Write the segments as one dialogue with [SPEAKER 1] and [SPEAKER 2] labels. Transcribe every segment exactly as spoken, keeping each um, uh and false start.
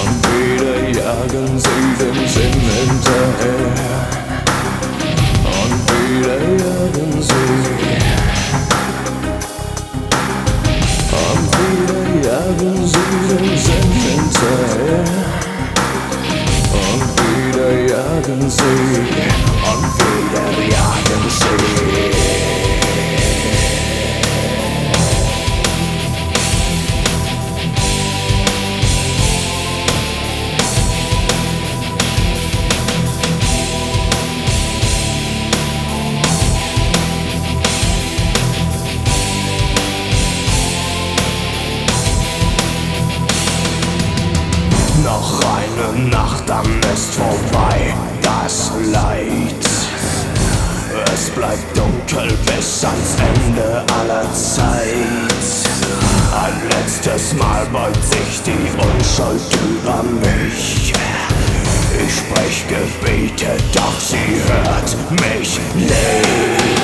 [SPEAKER 1] Und wieder jagen sie dem Sinn hinterher. Und wieder jagen sie. Und wieder jagen sie dem Sinn hinterher. Und wieder jagen sie. Und wieder jagen sie. Noch eine Nacht, dann ist vorbei das Leid. Es bleibt dunkel bis ans Ende aller Zeit. Ein letztes Mal beugt sich die Unschuld über mich. Ich sprech Gebete, doch sie hört mich nicht.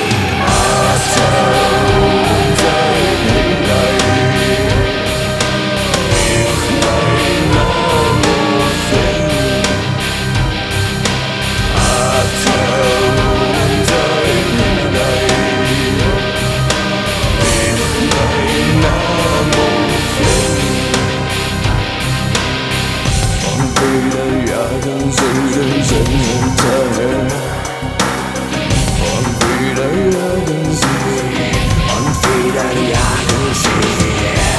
[SPEAKER 1] Jagen sie den Sinn hinterher. Und wieder jagen sie. Und wieder jagen sie.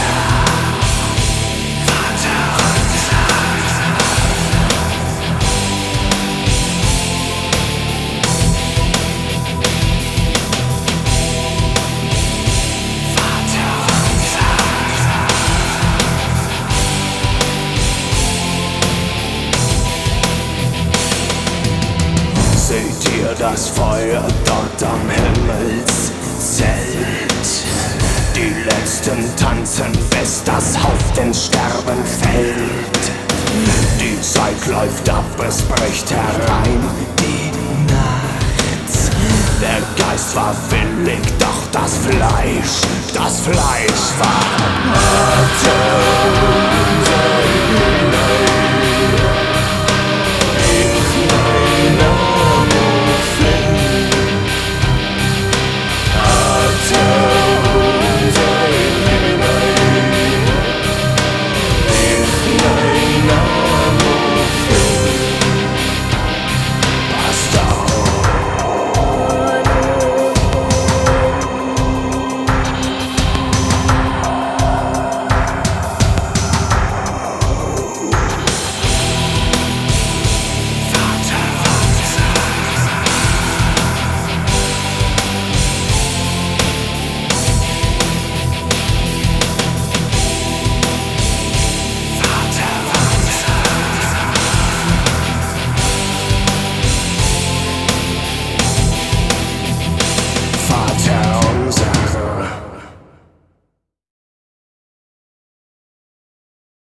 [SPEAKER 1] Vater unser. Vater unser. Seht ihr das Feuer dort am Himmelszelt? Die Letzten tanzen, bis das Haupt ins Sterben fällt. Die Zeit läuft ab, es bricht herein die Nacht. Der Geist war willig, doch das Fleisch, das Fleisch war hart.